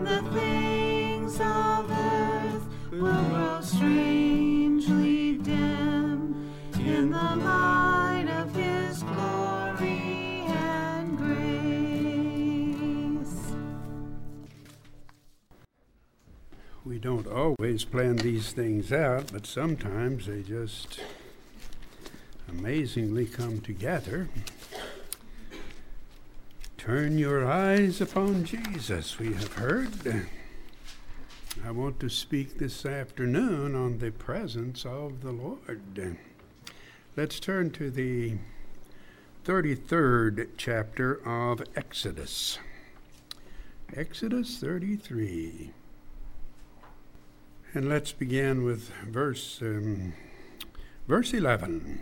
the things of earth will grow strangely dim in the light of his glory and grace. We don't always plan these things out, but sometimes they just amazingly come together. Turn your eyes upon Jesus, we have heard. I want to speak this afternoon on the presence of the Lord. Let's turn to the 33rd chapter of Exodus. Exodus 33. And let's begin with verse 11.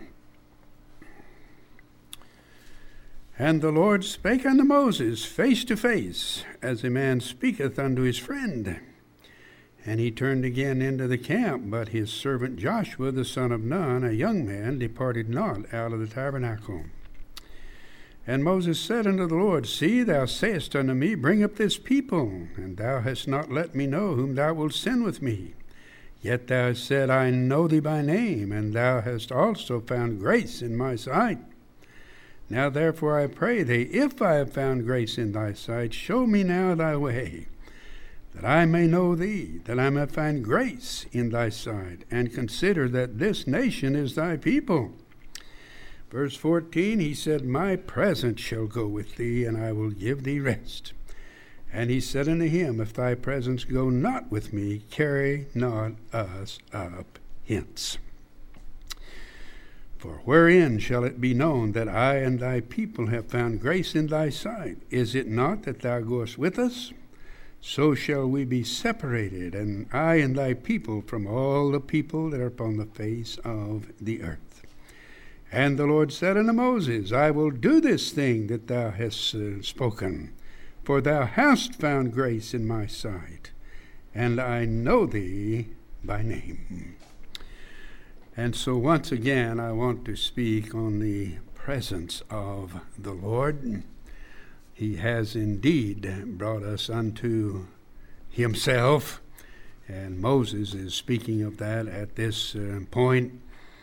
And the Lord spake unto Moses face to face, as a man speaketh unto his friend. And he turned again into the camp, but his servant Joshua the son of Nun, a young man, departed not out of the tabernacle. And Moses said unto the Lord, See, thou sayest unto me, Bring up this people, and thou hast not let me know whom thou wilt send with me. Yet thou hast said, I know thee by name, and thou hast also found grace in my sight. Now therefore I pray thee, if I have found grace in thy sight, show me now thy way, that I may know thee, that I may find grace in thy sight, and consider that this nation is thy people. Verse 14, he said, My presence shall go with thee, and I will give thee rest. And he said unto him, If thy presence go not with me, carry not us up hence. For wherein shall it be known that I and thy people have found grace in thy sight? Is it not that thou goest with us? So shall we be separated, and I and thy people, from all the people that are upon the face of the earth. And the Lord said unto Moses, I will do this thing that thou hast spoken, for thou hast found grace in my sight, and I know thee by name. And so once again, I want to speak on the presence of the Lord. He has indeed brought us unto himself, and Moses is speaking of that at this point.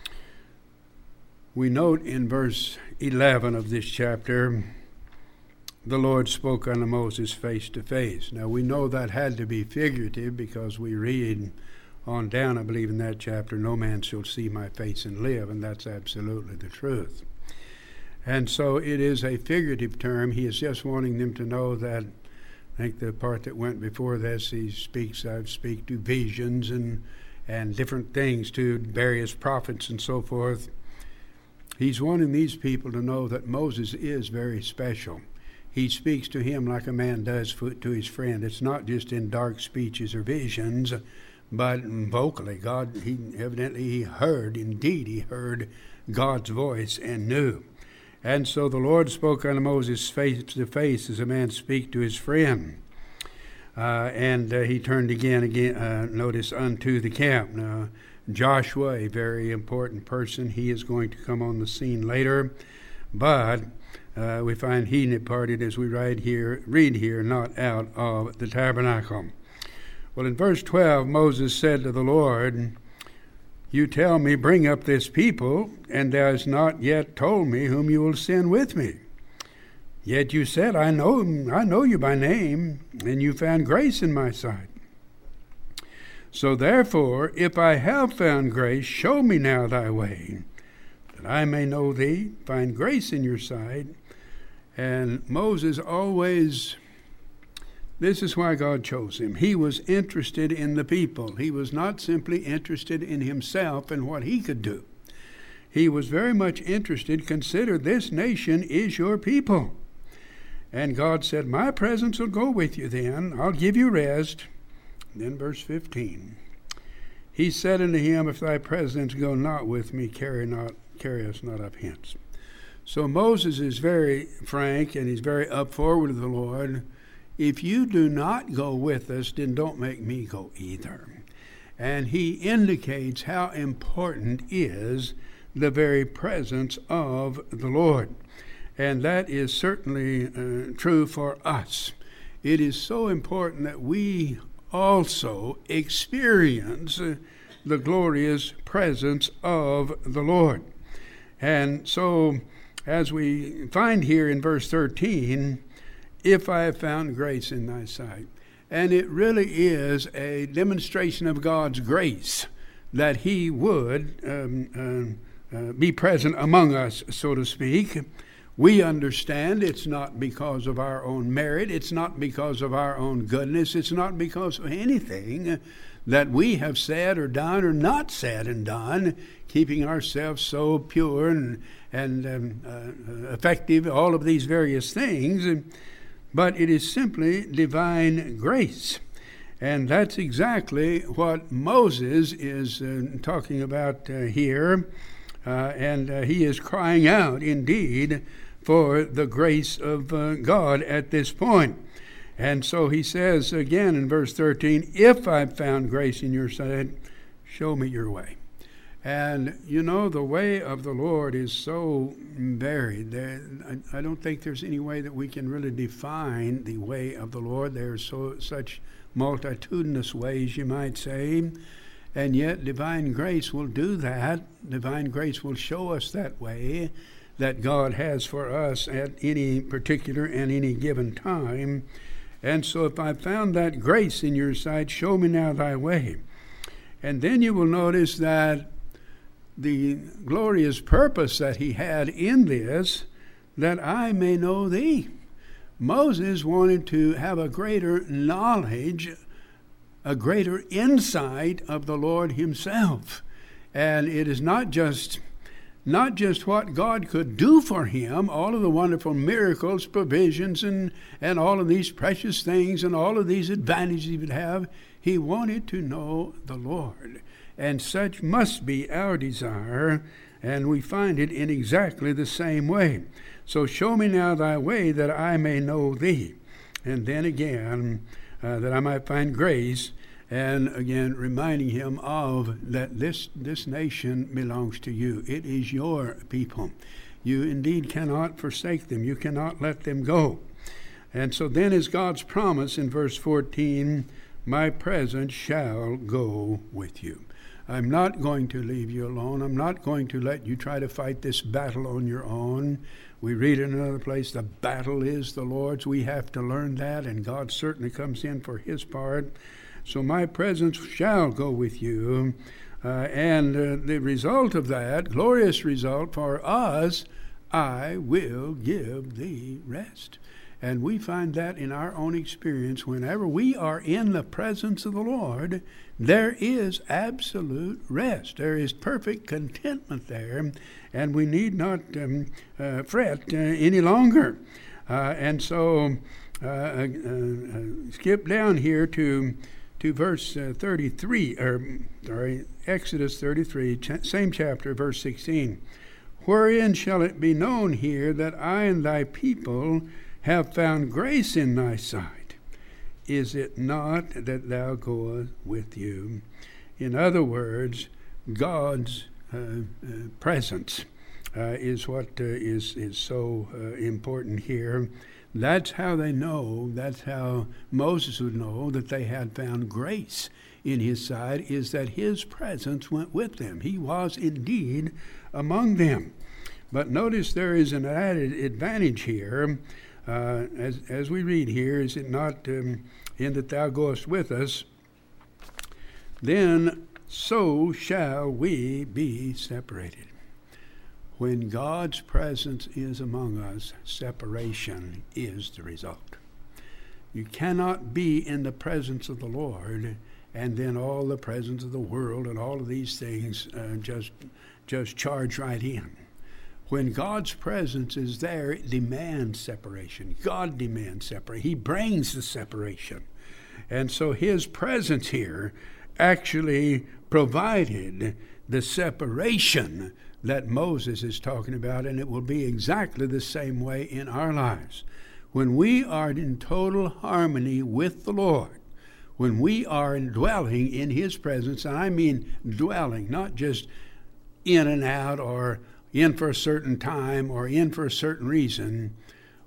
We note in verse 11 of this chapter, the Lord spoke unto Moses face to face. Now we know that had to be figurative because we read on down, I believe, in that chapter, no man shall see my face and live, and that's absolutely the truth. And so it is a figurative term. He is just wanting them to know that, I think the part that went before this, I speak to visions and different things, to various prophets and so forth. He's wanting these people to know that Moses is very special. He speaks to him like a man does to his friend. It's not just in dark speeches or visions, but vocally. He heard God's voice and knew. And so the Lord spoke unto Moses face to face as a man speak to his friend. And he turned again, notice, unto the camp. Now, Joshua, a very important person, he is going to come on the scene later. But we find he departed, as we read here, not out of the tabernacle. Well, in verse 12, Moses said to the Lord, You tell me, bring up this people, and thou hast not yet told me whom you will send with me. Yet you said, I know you by name, and you found grace in my sight. So therefore, if I have found grace, show me now thy way, that I may know thee, find grace in your sight. And Moses always... This is why God chose him. He was interested in the people. He was not simply interested in himself and what he could do. He was very much interested. Consider, this nation is your people. And God said, My presence will go with you then. I'll give you rest. Then verse 15. He said unto him, If thy presence go not with me, carry us not up hence. So Moses is very frank, and he's very up forward to the Lord. If you do not go with us, then don't make me go either. And he indicates how important is the very presence of the Lord. And that is certainly true for us. it is so important that we also experience the glorious presence of the Lord. And so, as we find here in verse 13, if I have found grace in thy sight. And it really is a demonstration of God's grace that he would be present among us, so to speak. We understand it's not because of our own merit. It's not because of our own goodness. It's not because of anything that we have said or done or not said and done, keeping ourselves so pure and effective, all of these various things. But it is simply divine grace. And that's exactly what Moses is talking about here. And he is crying out, indeed, for the grace of God at this point. And so he says again in verse 13, if I've found grace in your sight, show me your way. And you know, the way of the Lord is so varied. I don't think there's any way that we can really define the way of the Lord. There's such multitudinous ways, you might say. And yet divine grace will do that. Divine grace will show us that way that God has for us at any particular and any given time. And so if I found that grace in your sight, show me now thy way. And then you will notice that the glorious purpose that he had in this, that I may know thee. Moses wanted to have a greater knowledge, a greater insight of the Lord himself. And it is not just what God could do for him, all of the wonderful miracles, provisions, and all of these precious things and all of these advantages he would have. He wanted to know the Lord. And such must be our desire, and we find it in exactly the same way. So show me now thy way that I may know thee. And then again, that I might find grace. And again, reminding him of that this nation belongs to you. It is your people. You indeed cannot forsake them. You cannot let them go. And so then is God's promise in verse 14, my presence shall go with you. I'm not going to leave you alone. I'm not going to let you try to fight this battle on your own. We read in another place, the battle is the Lord's. We have to learn that, and God certainly comes in for his part. So my presence shall go with you. And the result of that, glorious result for us, I will give thee rest. And we find that in our own experience. Whenever we are in the presence of the Lord, there is absolute rest. There is perfect contentment there, and we need not fret any longer. And so skip down here to verse 33, Exodus 33, same chapter, verse 16. Wherein shall it be known here that I and thy people have found grace in thy sight? Is it not that thou goest with you? In other words, God's presence is what is so important here. That's how they know, that's how Moses would know that they had found grace in his sight, is that his presence went with them. He was indeed among them. But notice there is an added advantage here. As we read here, is it not in that thou goest with us? Then so shall we be separated. When God's presence is among us, separation is the result. You cannot be in the presence of the Lord and then all the presence of the world and all of these things just charge right in. When God's presence is there, it demands separation. God demands separation. He brings the separation. And so his presence here actually provided the separation that Moses is talking about, and it will be exactly the same way in our lives. When we are in total harmony with the Lord, when we are dwelling in his presence, and I mean dwelling, not just in and out or in for a certain time or in for a certain reason,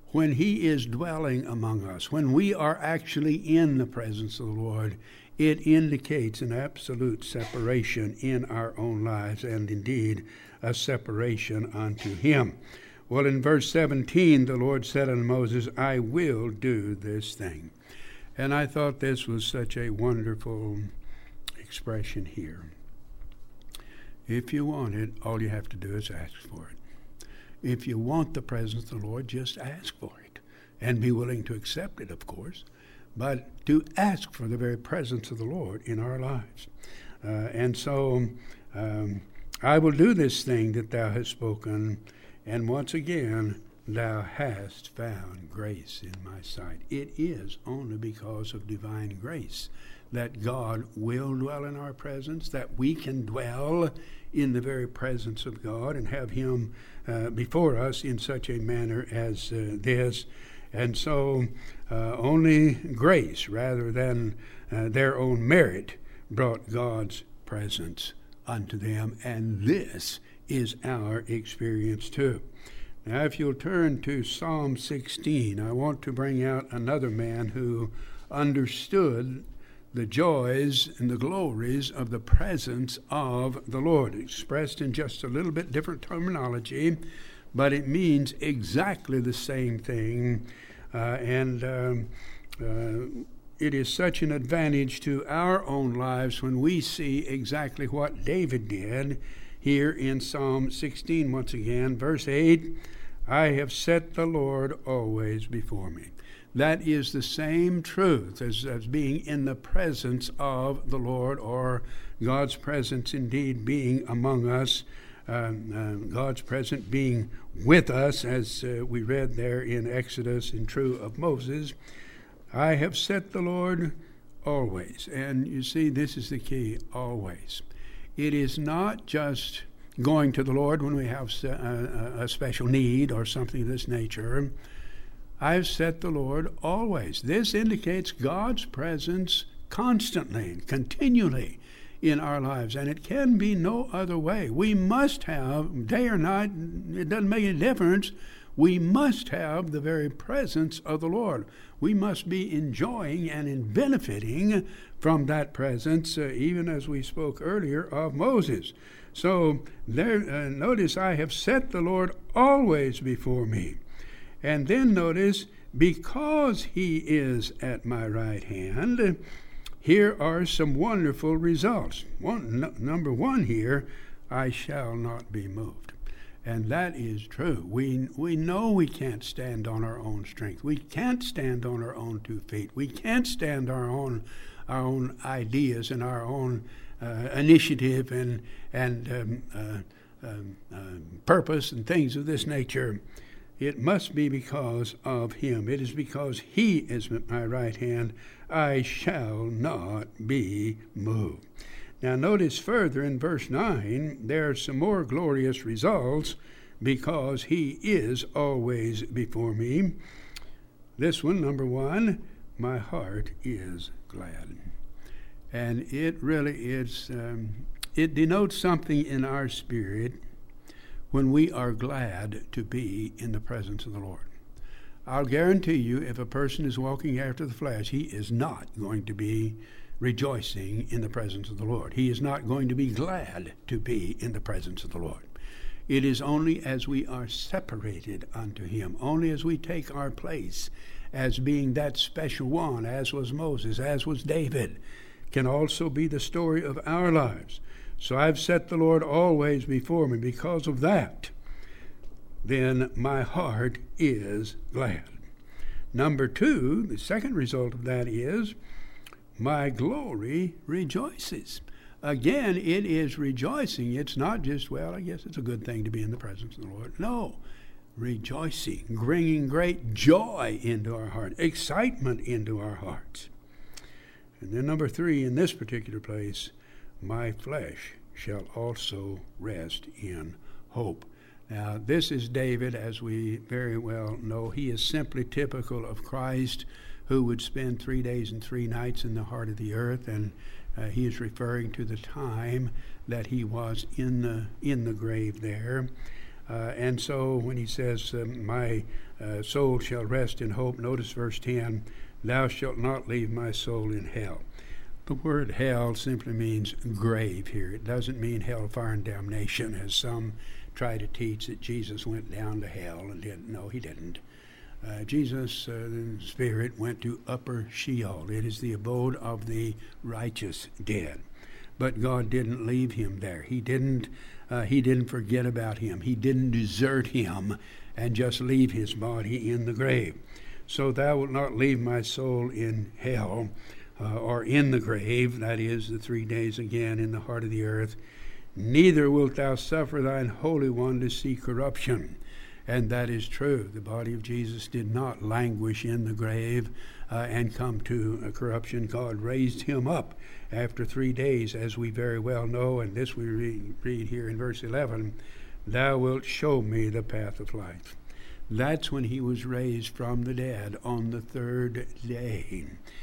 when he is dwelling among us, when we are actually in the presence of the Lord, it indicates an absolute separation in our own lives, and indeed a separation unto him. Well, in verse 17, the Lord said unto Moses, I will do this thing. And I thought this was such a wonderful expression here. If you want it, all you have to do is ask for it. If you want the presence of the Lord, just ask for it. And be willing to accept it, of course. But to ask for the very presence of the Lord in our lives. And so I will do this thing that thou hast spoken, and once again, thou hast found grace in my sight. It is only because of divine grace that God will dwell in our presence, that we can dwell in the very presence of God and have him before us in such a manner as this. And so only grace rather than their own merit brought God's presence unto them, and this is our experience too. Now, if you'll turn to Psalm 16, I want to bring out another man who understood the joys and the glories of the presence of the Lord, expressed in just a little bit different terminology, but it means exactly the same thing. It is such an advantage to our own lives when we see exactly what David did here in Psalm 16 once again. Verse 8, I have set the Lord always before me. That is the same truth as being in the presence of the Lord, or God's presence indeed being among us, God's presence being with us, as we read there in Exodus and true of Moses. I have set the Lord always. And you see, this is the key, always. It is not just going to the Lord when we have a special need or something of this nature. I've set the Lord always. This indicates God's presence constantly, continually in our lives, and it can be no other way. We must have, day or night, it doesn't make any difference, we must have the very presence of the Lord. We must be enjoying and in benefiting from that presence, even as we spoke earlier of Moses. So there, notice, I have set the Lord always before me. And then notice, because he is at my right hand, here are some wonderful results. Number one here, I shall not be moved. And that is true. We know we can't stand on our own strength. We can't stand on our own 2 feet. We can't stand our own ideas and our own initiative and purpose and things of this nature. It must be because of him. It is because he is at my right hand. I shall not be moved. Now notice further in verse 9, there are some more glorious results, because he is always before me. This one, number 1, my heart is glad. And it really is, it denotes something in our spirit when we are glad to be in the presence of the Lord. I'll guarantee you, if a person is walking after the flesh, he is not going to be rejoicing in the presence of the Lord. He is not going to be glad to be in the presence of the Lord. It is only as we are separated unto him, only as we take our place as being that special one, as was Moses, as was David, can also be the story of our lives. So I've set the Lord always before me. Because of that, then my heart is glad. Number 2, the second result of that is, my glory rejoices. Again, it is rejoicing. It's not just, well, I guess it's a good thing to be in the presence of the Lord. No, rejoicing, bringing great joy into our heart, excitement into our hearts. And then number 3, in this particular place, my flesh shall also rest in hope. Now, this is David, as we very well know. He is simply typical of Christ, who would spend 3 days and 3 nights in the heart of the earth, and he is referring to the time that he was in the grave there. And so when he says, my soul shall rest in hope, notice verse 10, thou shalt not leave my soul in hell. The word hell simply means grave here. It doesn't mean hellfire and damnation, as some try to teach that Jesus went down to hell and didn't. No, he didn't. Jesus, the Spirit, went to upper Sheol. It is the abode of the righteous dead. But God didn't leave him there. He didn't forget about him. He didn't desert him and just leave his body in the grave. So thou wilt not leave my soul in hell, or in the grave, that is, the 3 days again in the heart of the earth. Neither wilt thou suffer thine Holy One to see corruption. And that is true. The body of Jesus did not languish in the grave and come to corruption. God raised him up after 3 days, as we very well know, and this we read here in verse 11, thou wilt show me the path of life. That's when he was raised from the dead on the 3rd day.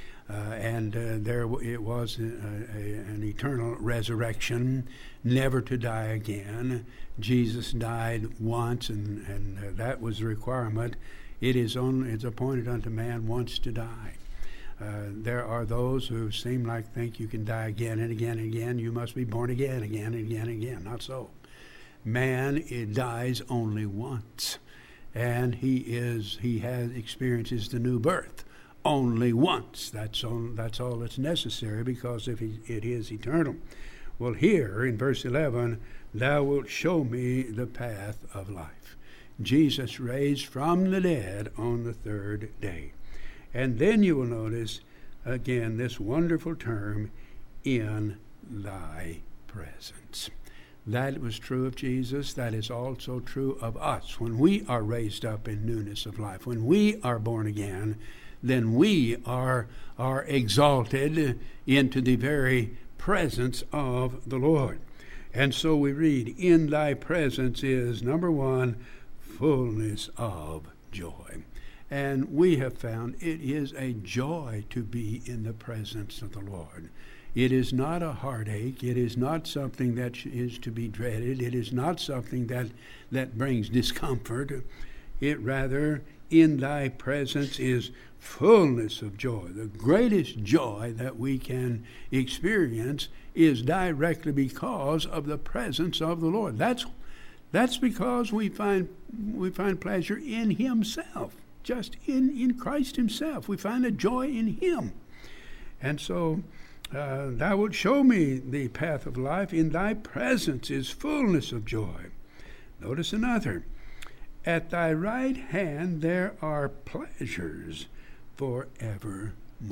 There it was an eternal resurrection, never to die again. Jesus died once, and that was the requirement. It's appointed unto man once to die. There are those who seem like think you can die again and again and again. You must be born again and again and again. Not so. Man, it dies only once, and he experiences the new birth only once. That's all that's necessary, because it is eternal. Well, here in verse 11, thou wilt show me the path of life. Jesus raised from the dead on the 3rd day. And then you will notice, again, this wonderful term, in thy presence. That was true of Jesus. That is also true of us. When we are raised up in newness of life, when we are born again, then we are exalted into the very presence of the Lord. And so we read, in thy presence is, number one, fullness of joy. And we have found it is a joy to be in the presence of the Lord. It is not a heartache. It is not something that is to be dreaded. It is not something that brings discomfort. It rather, in thy presence is fullness of joy. The greatest joy that we can experience is directly because of the presence of the Lord. That's because we find pleasure in himself, just in Christ himself. We find a joy in him. And so thou wilt show me the path of life. In thy presence is fullness of joy. Notice another. At thy right hand there are pleasures forevermore.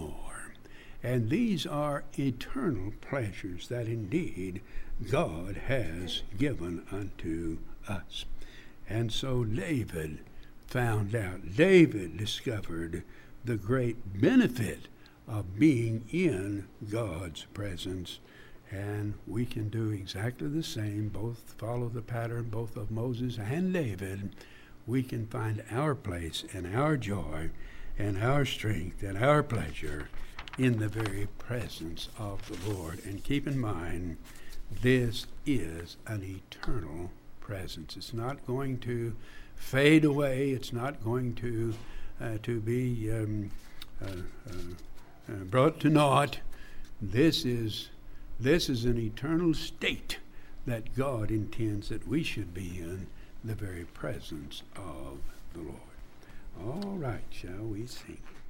And these are eternal pleasures that indeed God has given unto us. And so David found out, David discovered the great benefit of being in God's presence. And we can do exactly the same, both follow the pattern both of Moses and David. We can find our place and our joy and our strength and our pleasure in the very presence of the Lord. And keep in mind, this is an eternal presence. It's not going to fade away. It's not going to be brought to naught. This is an eternal state that God intends that we should be in, the very presence of the Lord. All right, shall we sing?